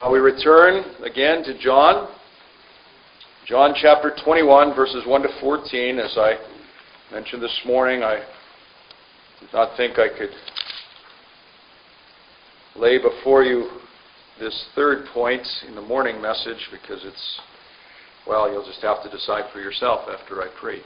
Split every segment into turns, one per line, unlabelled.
We return again to John chapter 21, verses 1 to 14. As I mentioned this morning, I did not think I could lay before you this third point in the morning message because you'll just have to decide for yourself after I preach.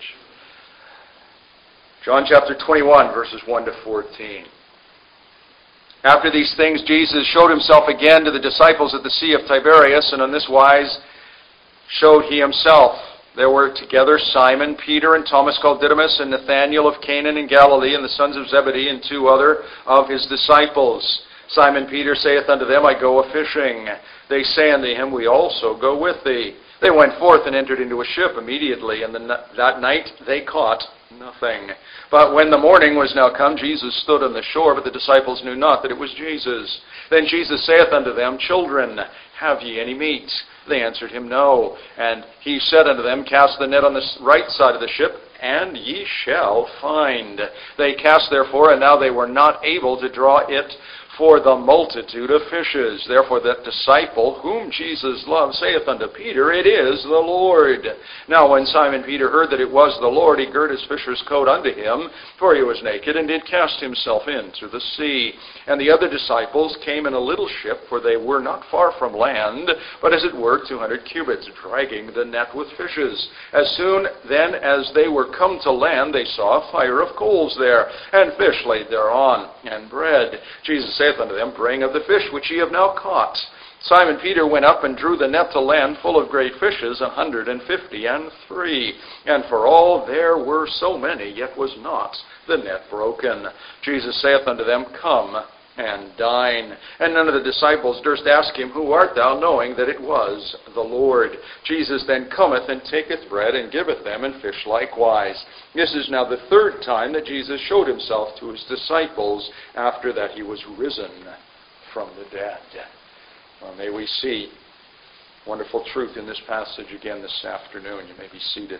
John chapter 21, verses 1 to 14. After these things, Jesus showed himself again to the disciples at the Sea of Tiberias, and on this wise showed he himself. There were together Simon, Peter, and Thomas called Didymus, and Nathanael of Canaan in Galilee, and the sons of Zebedee, and two other of his disciples. Simon Peter saith unto them, I go a-fishing. They say unto him, We also go with thee. They went forth and entered into a ship immediately, and that night they caught nothing. But when the morning was now come, Jesus stood on the shore, but the disciples knew not that it was Jesus. Then Jesus saith unto them, Children, have ye any meat? They answered him, No. And he said unto them, Cast the net on the right side of the ship, and ye shall find. They cast therefore, and now they were not able to draw it for the multitude of fishes. Therefore that disciple whom Jesus loved saith unto Peter, It is the Lord. Now when Simon Peter heard that it was the Lord, he girt his fisher's coat unto him, for he was naked, and did cast himself into the sea. And the other disciples came in a little ship, for they were not far from land, but as it were 200 cubits, dragging the net with fishes. As soon then as they were come to land, they saw a fire of coals there, and fish laid thereon, and bread. Jesus saith unto them, Bring of the fish which ye have now caught. Simon Peter went up and drew the net to land full of great fishes, 153. And for all there were so many, yet was not the net broken. Jesus saith unto them, Come and dine. And none of the disciples durst ask him, Who art thou? Knowing that it was the Lord. Jesus then cometh and taketh bread and giveth them, and fish likewise. This is now the third time that Jesus showed himself to his disciples after that he was risen from the dead. Well, may we see wonderful truth in this passage again this afternoon. You may be seated.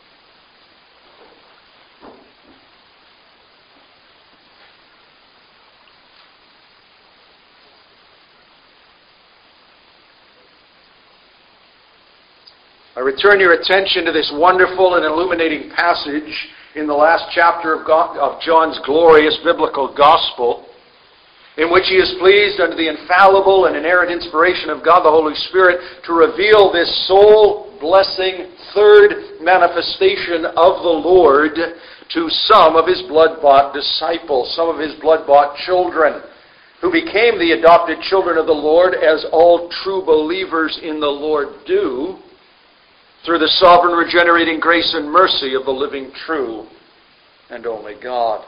I return your attention to this wonderful and illuminating passage in the last chapter of John's glorious biblical gospel, in which he is pleased under the infallible and inerrant inspiration of God the Holy Spirit to reveal this soul-blessing third manifestation of the Lord to some of his blood-bought disciples, some of his blood-bought children, who became the adopted children of the Lord, as all true believers in the Lord do, through the sovereign regenerating grace and mercy of the living, true, and only God.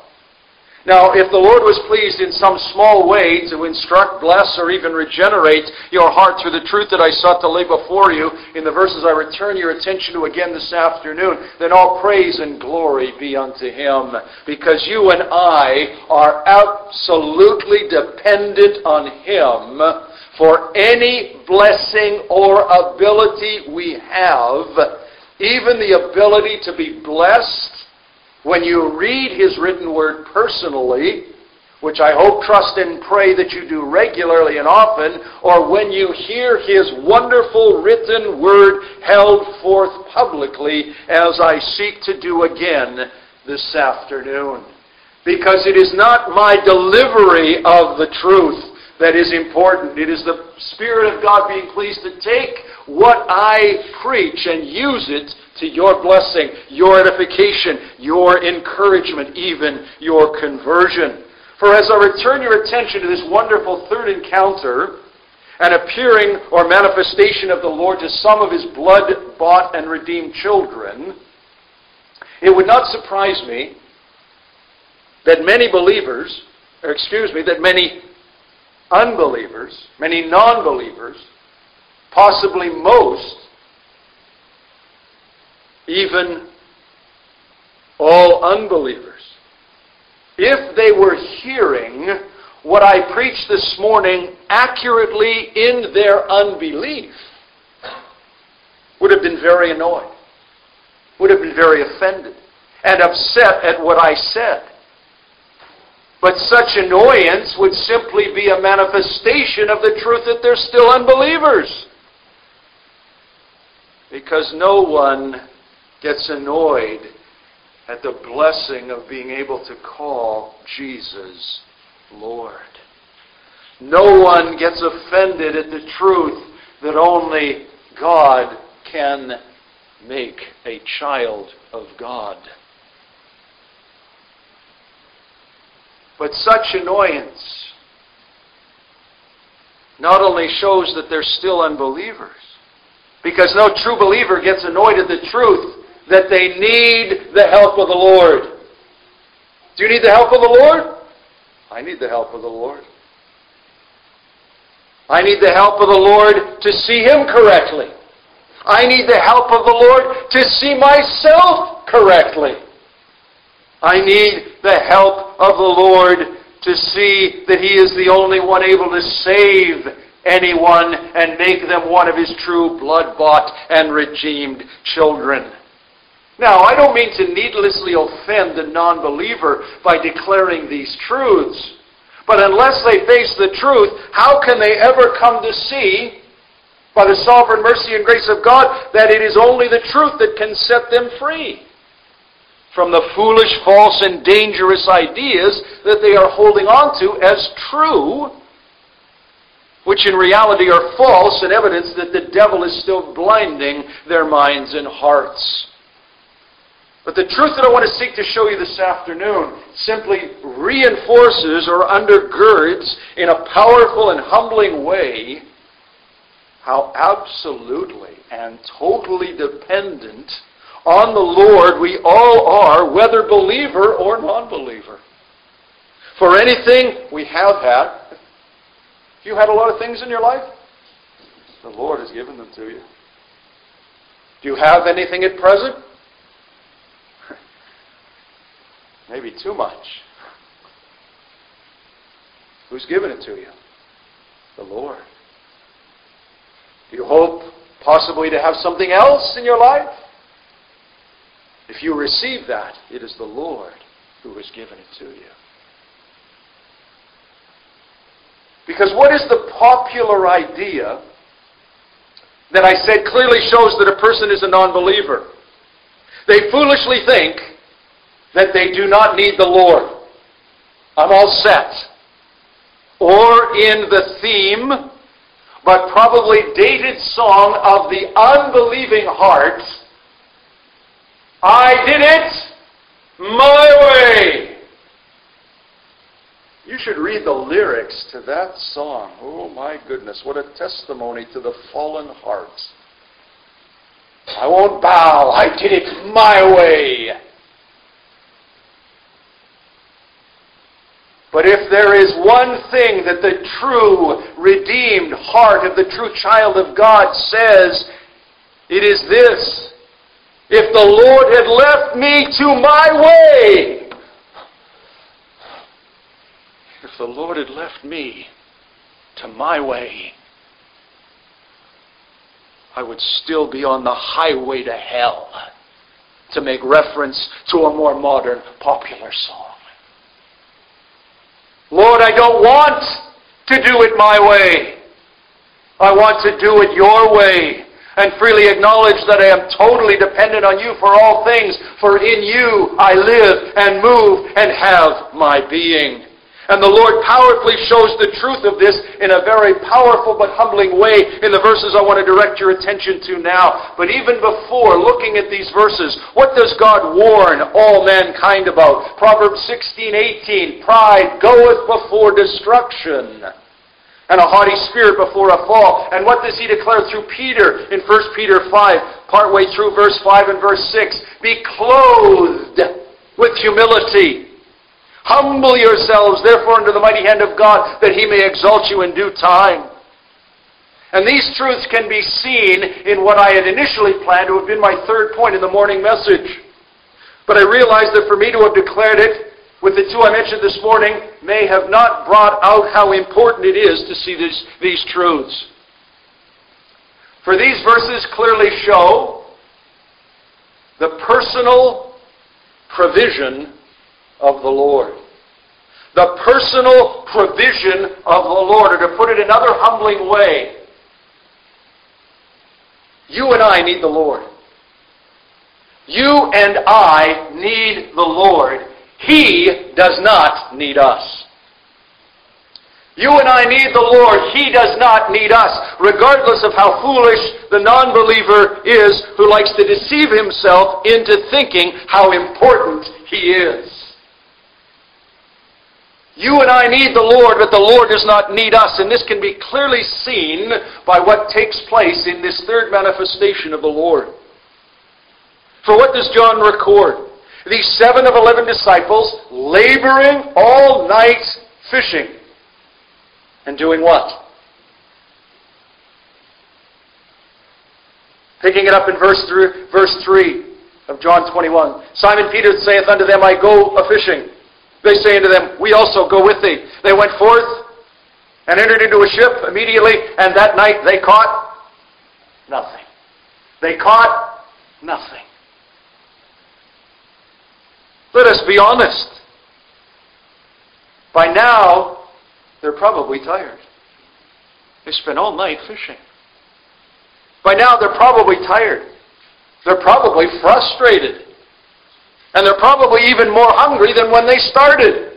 Now, if the Lord was pleased in some small way to instruct, bless, or even regenerate your heart through the truth that I sought to lay before you in the verses I return your attention to again this afternoon, then all praise and glory be unto Him, because you and I are absolutely dependent on Him for any blessing or ability we have, even the ability to be blessed when you read His written word personally, which I hope, trust, and pray that you do regularly and often, or when you hear His wonderful written word held forth publicly, as I seek to do again this afternoon. Because it is not my delivery of the truth that is important. It is the Spirit of God being pleased to take what I preach and use it to your blessing, your edification, your encouragement, even your conversion. For as I return your attention to this wonderful third encounter, an appearing or manifestation of the Lord to some of His blood-bought and redeemed children, it would not surprise me that many unbelievers, many non-believers, possibly most, even all unbelievers, if they were hearing what I preached this morning accurately in their unbelief, would have been very annoyed, would have been very offended, and upset at what I said. But such annoyance would simply be a manifestation of the truth that they're still unbelievers. Because no one gets annoyed at the blessing of being able to call Jesus Lord. No one gets offended at the truth that only God can make a child of God. But such annoyance not only shows that they're still unbelievers, because no true believer gets annoyed at the truth that they need the help of the Lord. Do you need the help of the Lord? I need the help of the Lord. I need the help of the Lord to see Him correctly. I need the help of the Lord to see myself correctly. I need the help of the Lord to see that He is the only one able to save anyone and make them one of His true blood-bought and redeemed children. Now, I don't mean to needlessly offend the non-believer by declaring these truths. But unless they face the truth, how can they ever come to see, by the sovereign mercy and grace of God, that it is only the truth that can set them free from the foolish, false, and dangerous ideas that they are holding on to as true, which in reality are false and evidence that the devil is still blinding their minds and hearts. But the truth that I want to seek to show you this afternoon simply reinforces or undergirds in a powerful and humbling way how absolutely and totally dependent on the Lord we all are, whether believer or non-believer. For anything we have had, if you had a lot of things in your life, the Lord has given them to you. Do you have anything at present? Maybe too much. Who's given it to you? The Lord. Do you hope possibly to have something else in your life? If you receive that, it is the Lord who has given it to you. Because what is the popular idea that I said clearly shows that a person is a non-believer? They foolishly think that they do not need the Lord. I'm all set. Or in the theme, but probably dated song of the unbelieving heart, I did it my way. You should read the lyrics to that song. Oh my goodness, what a testimony to the fallen heart. I won't bow, I did it my way. But if there is one thing that the true, redeemed heart of the true child of God says, it is this: if the Lord had left me to my way, if the Lord had left me to my way, I would still be on the highway to hell, to make reference to a more modern, popular song. Lord, I don't want to do it my way. I want to do it your way, and freely acknowledge that I am totally dependent on you for all things, for in you I live and move and have my being. And the Lord powerfully shows the truth of this in a very powerful but humbling way in the verses I want to direct your attention to now. But even before looking at these verses, what does God warn all mankind about? Proverbs 16:18, pride goeth before destruction, and a haughty spirit before a fall. And what does he declare through Peter in 1 Peter 5, partway through verse 5 and verse 6? Be clothed with humility. Humble yourselves, therefore, under the mighty hand of God, that He may exalt you in due time. And these truths can be seen in what I had initially planned to have been my third point in the morning message. But I realized that for me to have declared it with the two I mentioned this morning may have not brought out how important it is to see these truths. For these verses clearly show the personal provision of the Lord. The personal provision of the Lord. Or to put it another humbling way, you and I need the Lord. You and I need the Lord. He does not need us. You and I need the Lord. He does not need us, regardless of how foolish the non-believer is who likes to deceive himself into thinking how important he is. You and I need the Lord, but the Lord does not need us. And this can be clearly seen by what takes place in this third manifestation of the Lord. For what does John record? These 7 of 11 disciples laboring all night fishing. And doing what? Picking it up in verse 3 of John 21. Simon Peter saith unto them, I go a-fishing. They say unto them, we also go with thee. They went forth and entered into a ship immediately, and that night they caught nothing. They caught nothing. Let us be honest. By now, they're probably tired. They spent all night fishing. By now, they're probably tired. They're probably frustrated. And they're probably even more hungry than when they started.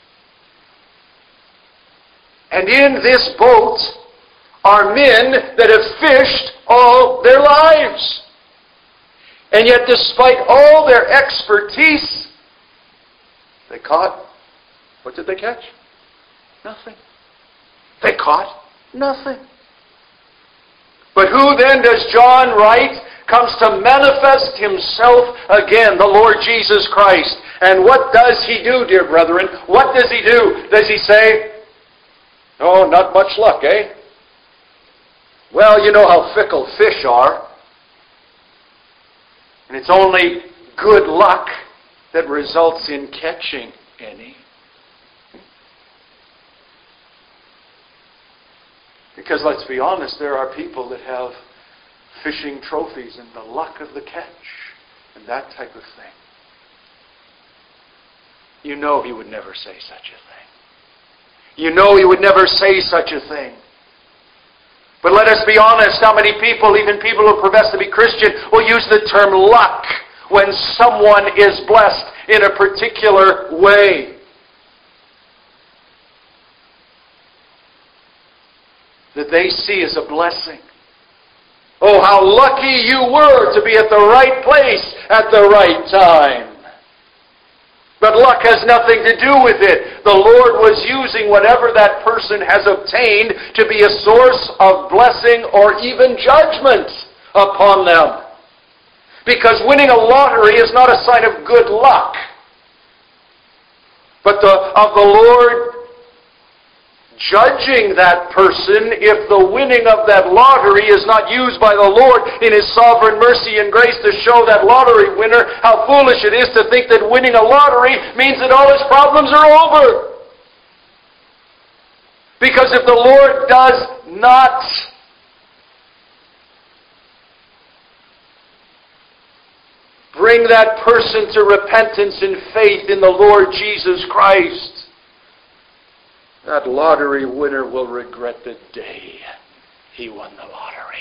And in this boat are men that have fished all their lives. And yet, despite all their expertise, they caught, what did they catch? Nothing. They caught nothing. But who then does John write comes to manifest himself again, the Lord Jesus Christ. And what does he do, dear brethren? What does he do? Does he say, oh, not much luck, eh? Well, you know how fickle fish are. And it's only good luck that results in catching any. Because let's be honest, there are people that have fishing trophies and the luck of the catch and that type of thing. You know he would never say such a thing. You know he would never say such a thing. But let us be honest, how many people, even people who profess to be Christian, will use the term luck when someone is blessed in a particular way? That they see as a blessing. Oh, how lucky you were to be at the right place at the right time. But luck has nothing to do with it. The Lord was using whatever that person has obtained to be a source of blessing or even judgment upon them. Because winning a lottery is not a sign of good luck, but of the Lord judging that person if the winning of that lottery is not used by the Lord in His sovereign mercy and grace to show that lottery winner how foolish it is to think that winning a lottery means that all his problems are over. Because if the Lord does not bring that person to repentance and faith in the Lord Jesus Christ, that lottery winner will regret the day he won the lottery.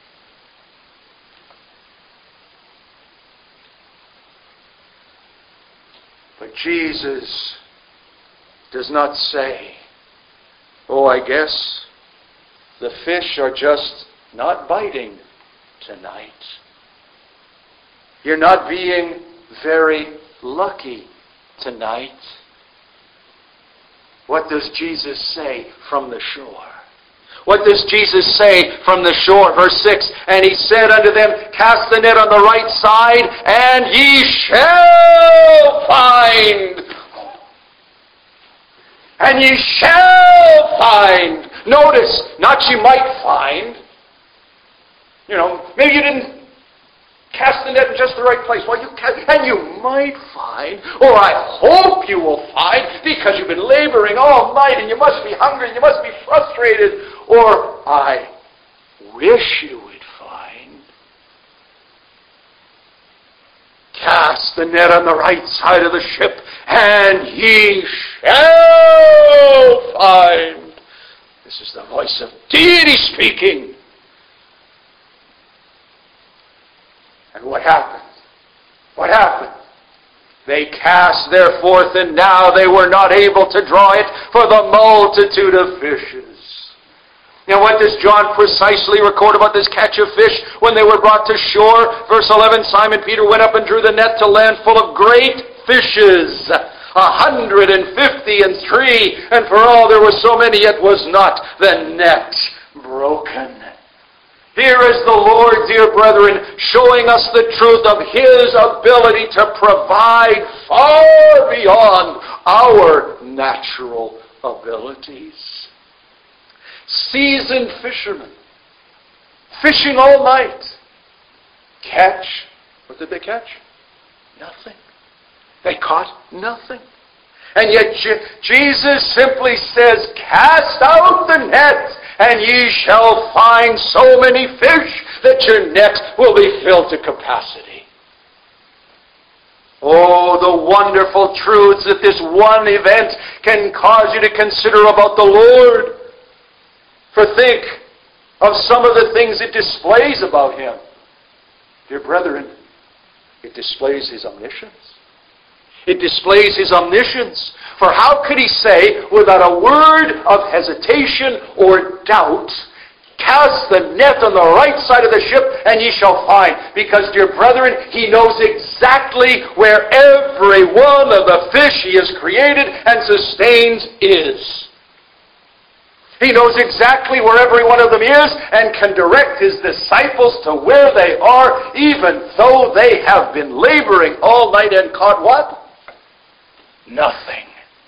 But Jesus does not say, oh, I guess the fish are just not biting tonight. You're not being very lucky tonight. What does Jesus say from the shore? What does Jesus say from the shore? Verse 6, and He said unto them, cast the net on the right side, and ye shall find. And ye shall find. Notice, not you might find. You know, maybe you didn't cast the net in just the right place. Well, you can, and you might find, or I hope you will find, because you've been laboring all night and you must be hungry and you must be frustrated, or I wish you would find. Cast the net on the right side of the ship, and ye shall find. This is the voice of deity speaking. And what happened? What happened? They cast their forth, and now they were not able to draw it for the multitude of fishes. Now what does John precisely record about this catch of fish when they were brought to shore? Verse 11, Simon Peter went up and drew the net to land full of great fishes, 153, and for all there were so many, yet was not the net broken. Here is the Lord, dear brethren, showing us the truth of His ability to provide far beyond our natural abilities. Seasoned fishermen, fishing all night, catch. What did they catch? Nothing. They caught nothing. And yet Jesus simply says, cast out the net, and ye shall find so many fish that your net will be filled to capacity. Oh, the wonderful truths that this one event can cause you to consider about the Lord. For think of some of the things it displays about Him. Dear brethren, it displays His omniscience. It displays His omniscience. For how could He say, without a word of hesitation or doubt, cast the net on the right side of the ship and ye shall find? Because, dear brethren, He knows exactly where every one of the fish He has created and sustains is. He knows exactly where every one of them is and can direct His disciples to where they are, even though they have been laboring all night and caught what? Nothing.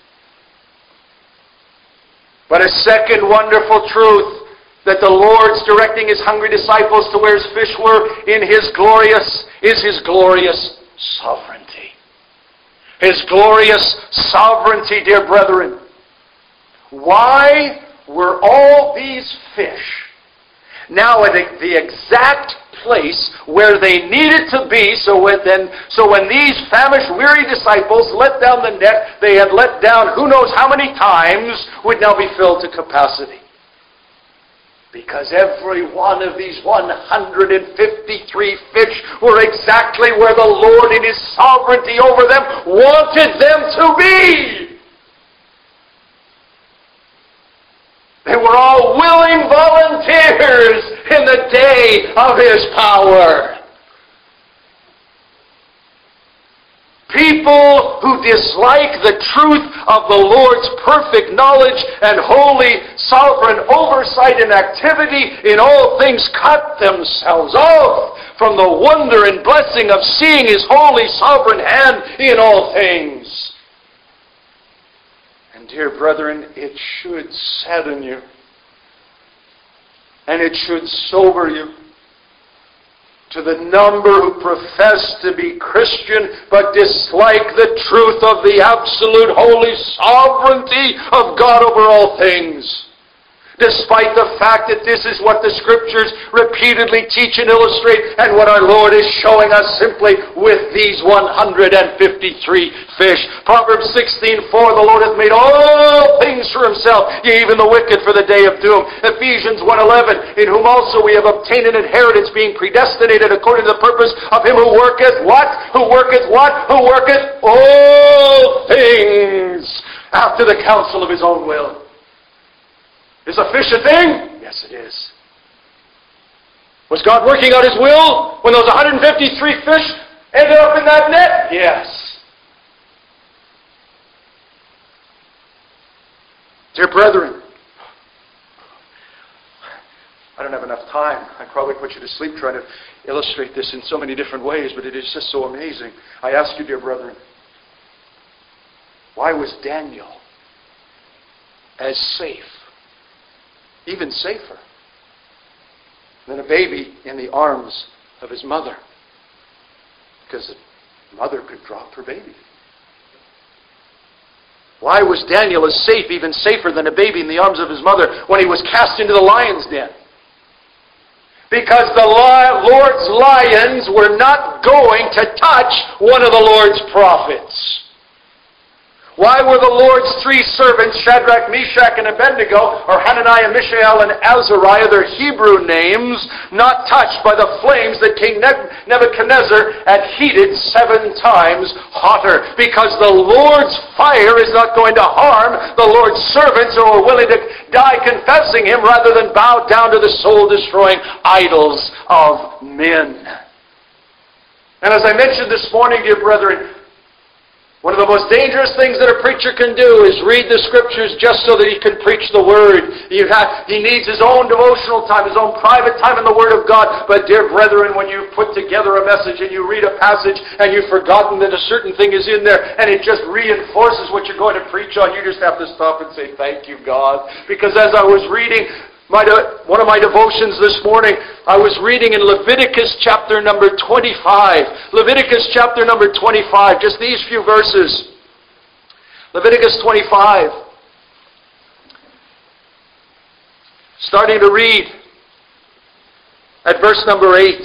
But a second wonderful truth, that the Lord's directing His hungry disciples to where His fish were is His glorious sovereignty. His glorious sovereignty, dear brethren. Why were all these fish now at the exact place where they needed to be? So when these famished, weary disciples let down the net they had let down who knows how many times, would now be filled to capacity. Because every one of these 153 fish were exactly where the Lord in His sovereignty over them wanted them to be. They were all willing volunteers in the day of His power. People who dislike the truth of the Lord's perfect knowledge and holy, sovereign oversight and activity in all things cut themselves off from the wonder and blessing of seeing His holy, sovereign hand in all things. And dear brethren, it should sadden you. And it should sober you. To the number who profess to be Christian, but dislike the truth of the absolute holy sovereignty of God over all things. Despite the fact that this is what the Scriptures repeatedly teach and illustrate, and what our Lord is showing us simply with these 153 fish. Proverbs 16:4, the Lord hath made all things for Himself, yea, even the wicked for the day of doom. Ephesians 1:11, in whom also we have obtained an inheritance, being predestinated according to the purpose of Him who worketh what? Who worketh what? Who worketh all things after the counsel of His own will. Is a fish a thing? Yes, it is. Was God working out His will when those 153 fish ended up in that net? Yes. Dear brethren, I don't have enough time. I'd probably put you to sleep trying to illustrate this in so many different ways, but it is just so amazing. I ask you, dear brethren, why was Daniel as safe, even safer, than a baby in the arms of his mother? Because the mother could drop her baby. Why was Daniel as safe, even safer than a baby in the arms of his mother when he was cast into the lion's den? Because the Lord's lions were not going to touch one of the Lord's prophets. Why were the Lord's three servants, Shadrach, Meshach, and Abednego, or Hananiah, Mishael, and Azariah, their Hebrew names, not touched by the flames that King Nebuchadnezzar had heated 7 times hotter? Because the Lord's fire is not going to harm the Lord's servants who are willing to die confessing Him rather than bow down to the soul-destroying idols of men. And as I mentioned this morning, dear brethren, one of the most dangerous things that a preacher can do is read the Scriptures just so that he can preach the Word. He needs his own devotional time, his own private time in the Word of God. But dear brethren, when you put together a message and you read a passage and you've forgotten that a certain thing is in there and it just reinforces what you're going to preach on, you just have to stop and say, thank you, God. Because as I was reading one of my devotions this morning, I was reading in Leviticus chapter number 25. Leviticus chapter number 25, just these few verses. Leviticus 25. Starting to read at verse number 8.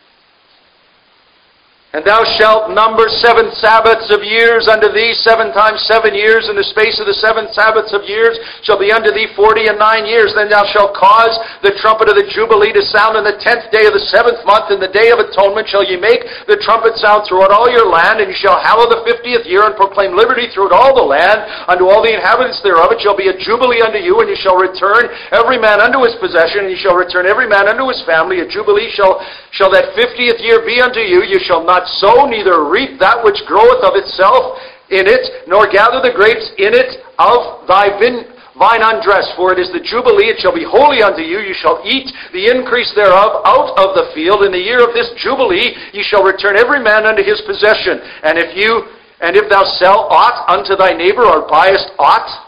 And thou shalt number 7 Sabbaths of years unto thee, 7 times 7 years, and the space of the 7 Sabbaths of years shall be unto thee 49 years. Then thou shalt cause the trumpet of the Jubilee to sound on the 10th day of the 7th month. In the day of atonement shall ye make the trumpet sound throughout all your land, and ye shall hallow the 50th year, and proclaim liberty throughout all the land. Unto all the inhabitants thereof it shall be a jubilee unto you, and ye shall return every man unto his possession, and ye shall return every man unto his family. A jubilee shall that 50th year be unto you. You shall not sow, neither reap that which groweth of itself in it, nor gather the grapes in it of thy vine undressed. For it is the Jubilee, it shall be holy unto you. You shall eat the increase thereof out of the field. In the year of this Jubilee ye shall return every man unto his possession. And if thou sell aught unto thy neighbor, or buyest aught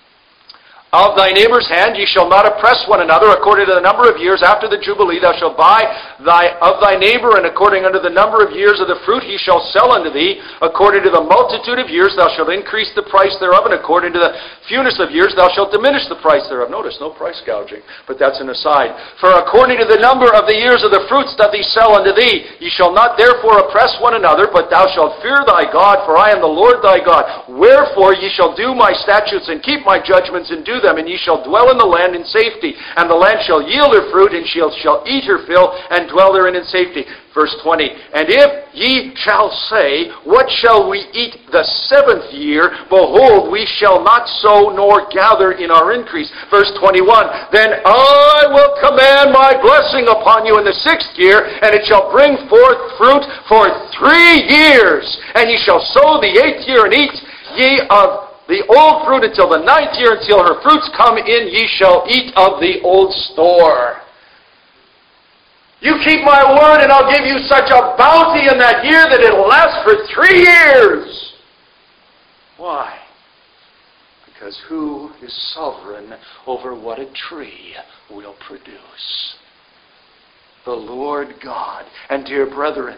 of thy neighbor's hand, ye shall not oppress one another. According to the number of years after the Jubilee thou shalt buy of thy neighbor, and according unto the number of years of the fruit he shall sell unto thee. According to the multitude of years thou shalt increase the price thereof, and according to the fewness of years thou shalt diminish the price thereof. Notice, no price gouging, but that's an aside. For according to the number of the years of the fruits doth he sell unto thee. Ye shall not therefore oppress one another, but thou shalt fear thy God, for I am the Lord thy God. Wherefore ye shall do my statutes and keep my judgments and do them, and ye shall dwell in the land in safety. And the land shall yield her fruit, and she shall eat her fill, and dwell therein in safety. Verse 20, and if ye shall say, what shall we eat the 7th year? Behold, we shall not sow nor gather in our increase. Verse 21, then I will command my blessing upon you in the 6th year, and it shall bring forth fruit for 3 years. And ye shall sow the 8th year, and eat ye of the old fruit until the 9th year, until her fruits come in, ye shall eat of the old store. You keep my word, and I'll give you such a bounty in that year that it'll last for 3 years. Why? Because who is sovereign over what a tree will produce? The Lord God. And dear brethren,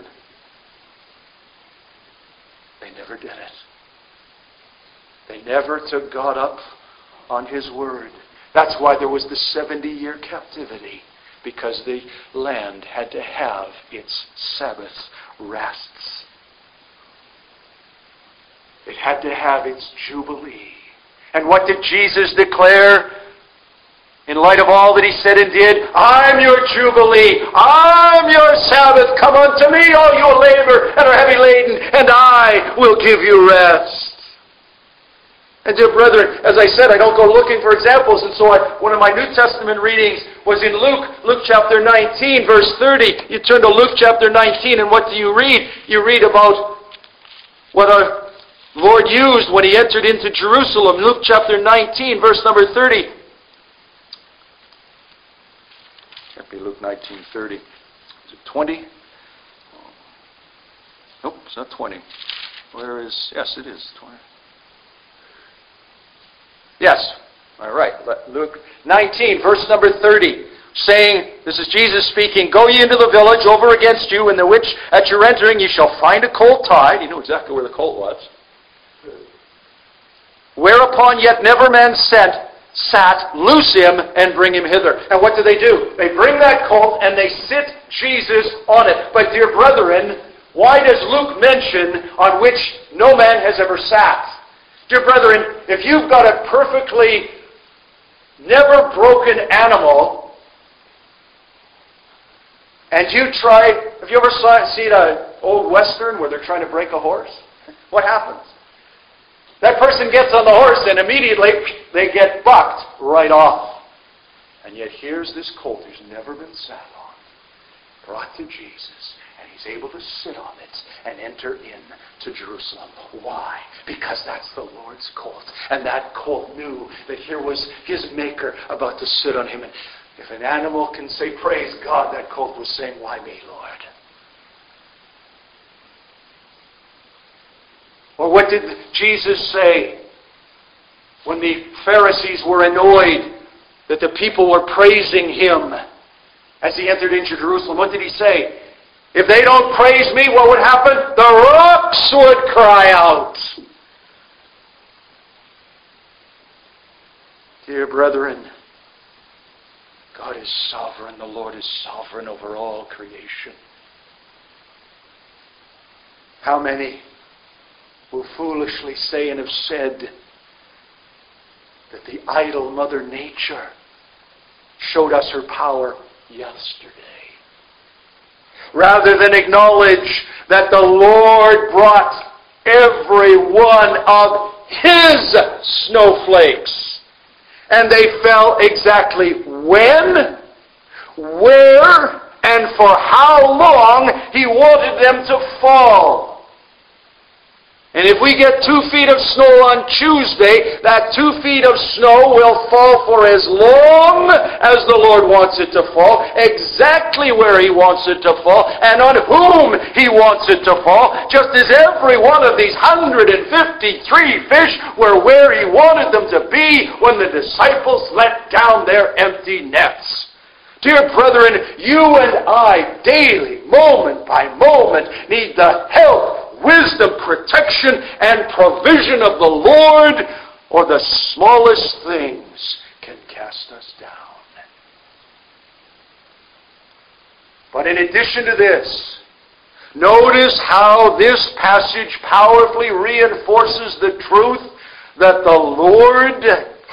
they never did it. They never took God up on His word. That's why there was the 70-year captivity, because the land had to have its Sabbath rests. It had to have its Jubilee. And what did Jesus declare in light of all that He said and did? I'm your Jubilee. I'm your Sabbath. Come unto me, all you labor and are heavy laden, and I will give you rest. And dear brethren, as I said, I don't go looking for examples, and so one of my New Testament readings was in Luke chapter 19, verse 30. You turn to Luke chapter 19, and what do you read? You read about what our Lord used when He entered into Jerusalem. Luke chapter 19, verse number 30. Can't be Luke 19:30. Is it 20? Nope, it's not 20. Yes, it is 20. Yes, all right. Luke 19, verse number 30, saying, this is Jesus speaking, go ye into the village over against you, in the which at your entering ye shall find a colt tied. You know exactly where the colt was. Whereupon yet never man sat, loose him and bring him hither. And what do? They bring that colt and they sit Jesus on it. But dear brethren, why does Luke mention on which no man has ever sat? Dear brethren, if you've got a perfectly never broken animal, and you try, have you ever seen an old Western where they're trying to break a horse? What happens? That person gets on the horse and immediately they get bucked right off. And yet here's this colt who's never been sat on, brought to Jesus, and he's able to sit on it and enter in to Jerusalem. Why? Because that's the Lord's colt. And that colt knew that here was his Maker about to sit on him. And if an animal can say, praise God, that colt was saying, why me, Lord? Or what did Jesus say when the Pharisees were annoyed that the people were praising him as he entered into Jerusalem? What did he say? If they don't praise me, what would happen? The rocks would cry out. Dear brethren, God is sovereign. The Lord is sovereign over all creation. How many will foolishly say and have said that the idol Mother Nature showed us her power yesterday, rather than acknowledge that the Lord brought every one of His snowflakes, and they fell exactly when, where, and for how long He wanted them to fall. And if we get 2 feet of snow on Tuesday, that 2 feet of snow will fall for as long as the Lord wants it to fall, exactly where He wants it to fall, and on whom He wants it to fall, just as every one of these 153 fish were where He wanted them to be when the disciples let down their empty nets. Dear brethren, you and I daily, moment by moment, need the help, wisdom, protection, and provision of the Lord, or the smallest things can cast us down. But in addition to this, notice how this passage powerfully reinforces the truth that the Lord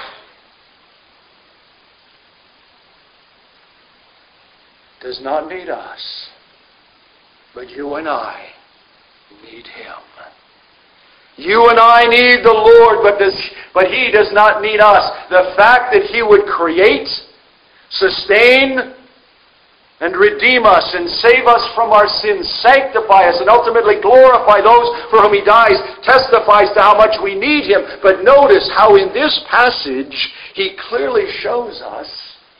does not need us, but you and I need Him. You and I need the Lord, but He does not need us. The fact that He would create, sustain, and redeem us and save us from our sins, sanctify us, and ultimately glorify those for whom He dies, testifies to how much we need Him. But notice how in this passage He clearly shows us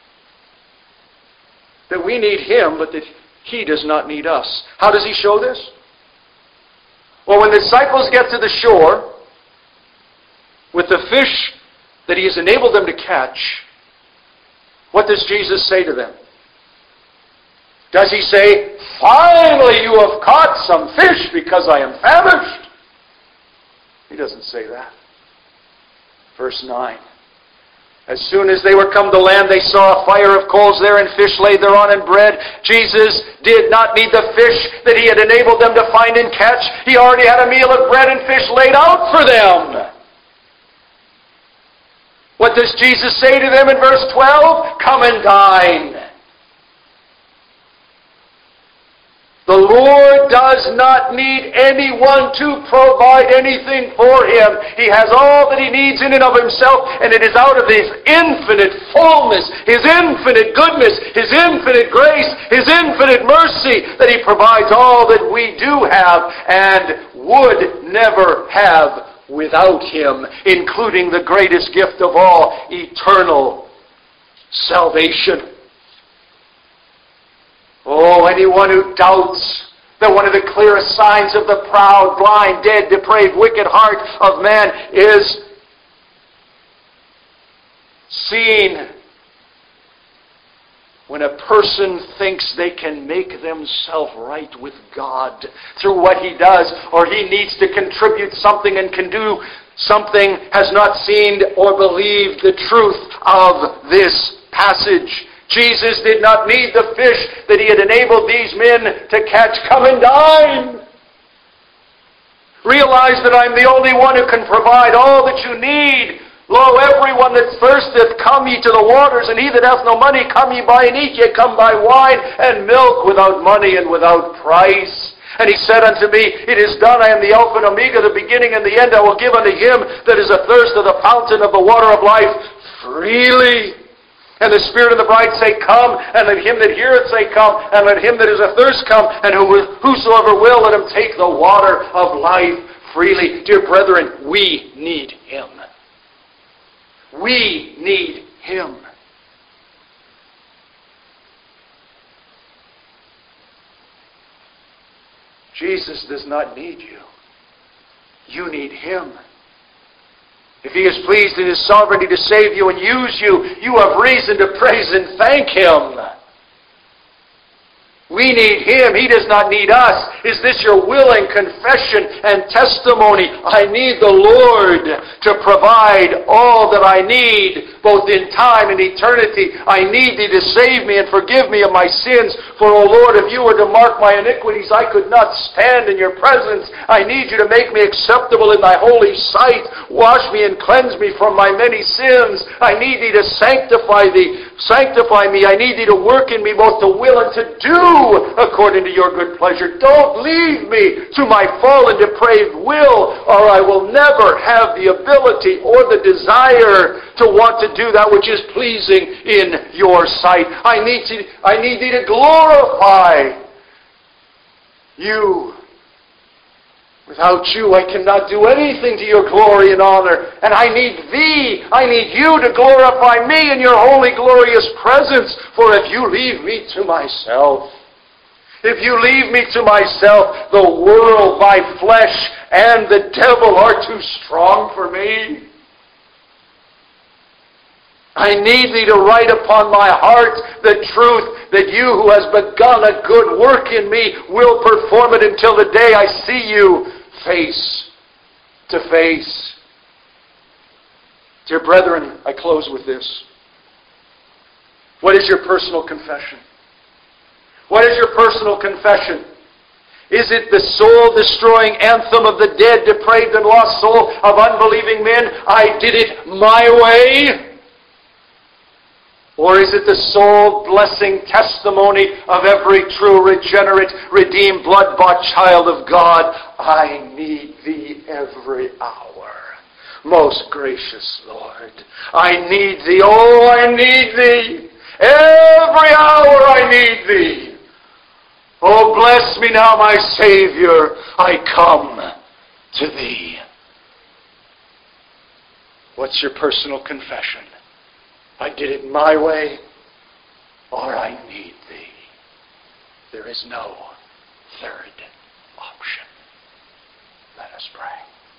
that we need Him, but that He does not need us. How does He show this? Well, when the disciples get to the shore with the fish that He has enabled them to catch, what does Jesus say to them? Does He say, finally you have caught some fish because I am famished? He doesn't say that. Verse 9. As soon as they were come to land, they saw a fire of coals there and fish laid thereon and bread. Jesus did not need the fish that He had enabled them to find and catch. He already had a meal of bread and fish laid out for them. What does Jesus say to them in verse 12? Come and dine. The Lord does not need anyone to provide anything for Him. He has all that He needs in and of Himself, and it is out of His infinite fullness, His infinite goodness, His infinite grace, His infinite mercy that He provides all that we do have and would never have without Him, including the greatest gift of all, eternal salvation. Oh, anyone who doubts that one of the clearest signs of the proud, blind, dead, depraved, wicked heart of man is seen when a person thinks they can make themselves right with God through what he does, or he needs to contribute something and can do something, has not seen or believed the truth of this passage. Jesus did not need the fish that He had enabled these men to catch. Come and dine. Realize that I'm the only one who can provide all that you need. Lo, everyone that thirsteth, come ye to the waters, and he that hath no money, come ye buy and eat. Ye come buy wine and milk without money and without price. And he said unto me, It is done. I am the Alpha and Omega, the beginning and the end. I will give unto him that is athirst of the fountain of the water of life freely. And the Spirit and the bride say, Come. And let him that heareth say, Come. And let him that is athirst come. And whosoever will, let him take the water of life freely. Dear brethren, we need him. We need him. Jesus does not need you. You need him. If he is pleased in his sovereignty to save you and use you, you have reason to praise and thank him. We need him. He does not need us. Is this your willing confession and testimony? I need the Lord to provide all that I need, both in time and eternity. I need thee to save me and forgive me of my sins. For, O Lord, if you were to mark my iniquities, I could not stand in your presence. I need you to make me acceptable in thy holy sight. Wash me and cleanse me from my many sins. I need thee to sanctify me. I need thee to work in me both to will and to do according to your good pleasure. Don't leave me to my fallen, depraved will, or I will never have the ability or the desire to want to do that which is pleasing in your sight. I need thee to glorify you. Without you, I cannot do anything to your glory and honor. And I need thee. I need you to glorify me in your holy, glorious presence. For if you leave me to myself, the world, my flesh, and the devil are too strong for me. I need thee to write upon my heart the truth that you who has begun a good work in me will perform it until the day I see you face to face. Dear brethren, I close with this. What is your personal confession? What is your personal confession? Is it the soul-destroying anthem of the dead, depraved, and lost soul of unbelieving men? I did it my way. Or is it the soul-blessing testimony of every true, regenerate, redeemed, blood-bought child of God? I need thee every hour. Most gracious Lord, I need thee. Oh, I need thee. Every hour I need thee. Oh, bless me now, my Savior. I come to thee. What's your personal confession? I did it my way, or I need thee. There is no third option. Let us pray.